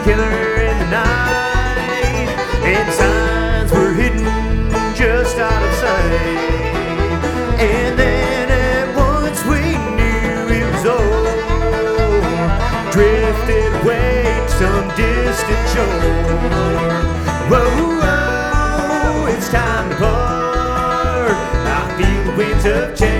killer in the night, and signs were hidden just out of sight. And then at once we knew it was over, drifted away to some distant shore. Whoa, whoa, it's time to part. I feel the winds of change